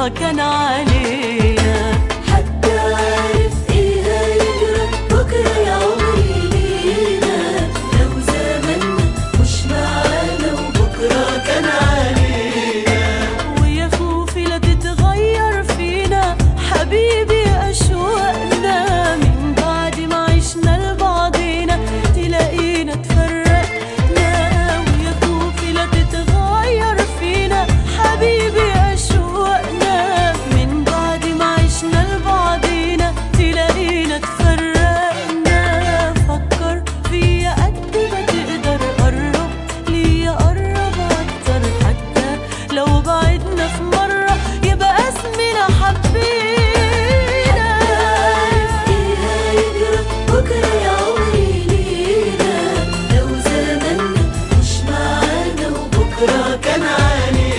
بكرة كان علينا. حد عارف ايه هيجرى بكرة يا عمري لينا، لو زماننا مش معانا وبكرة كان علينا. ويا خوفي لا تتغير فينا حبيبي أشواقنا، من بعد ما عشنا لبعضينا تلاقينا اتفرقنا. ويا خوفي لا تتغير فينا حبيبي أشواقنا، من بعد ما عشنا لبعضينا تلاقينا اتفرقنا. فكر فيا قد ما تقدر، قرب ليا قرب أكتر، حتى لو بعدنا في مرة يبقى اسمنا حبينا. بكرة يا عمري لينا، لو زماننا مش معانا وبكرة كان علينا.